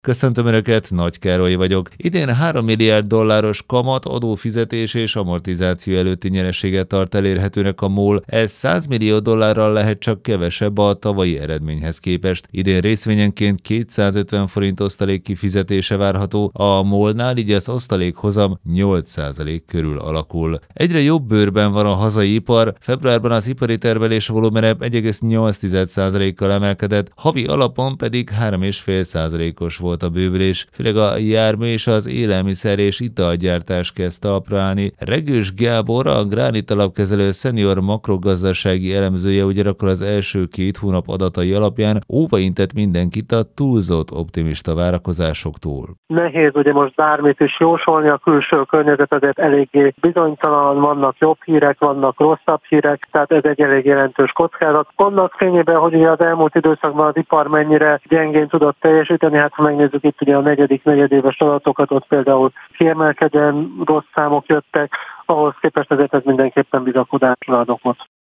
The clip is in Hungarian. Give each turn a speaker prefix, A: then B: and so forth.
A: Köszöntöm Önöket, Nagy Károly vagyok. Idén 3 milliárd dolláros kamat, adófizetés és amortizáció előtti nyereséget tart elérhetőnek a MOL. Ez 100 millió dollárral lehet csak kevesebb a tavalyi eredményhez képest. Idén részvényenként 250 forint osztalék kifizetése várható, a MOL-nál így az osztalékhozam 8% körül alakul. Egyre jobb bőrben van a hazai ipar, februárban az ipari termelés volumene 1,8%-kal emelkedett, havi alapon pedig 3,5%-os volt a bővülés, főleg a jármű és az élelmiszer és italgyártás kezdte aprálni. Regős Gábor, a Gránit alapkezelő szenior makrogazdasági elemzője ugyanakkor az első 2 hónap adatai alapján óvaintett mindenkit a túlzott optimista várakozásoktól.
B: Nehéz ugye most bármit is jósolni, a külső környezet azért eléggé bizonytalan, vannak jobb hírek, vannak rosszabb hírek, tehát ez egy elég jelentős kockázat. Annak fényében, hogy ugye az elmúlt időszakban az ipar mennyire gyengén tudott teljesíteni, hát ha megnézzük itt ugye a negyedéves adatokat, ott például kiemelkedően rossz számok jöttek, ahhoz képest ezért ez mindenképpen bizakodásra ad okot.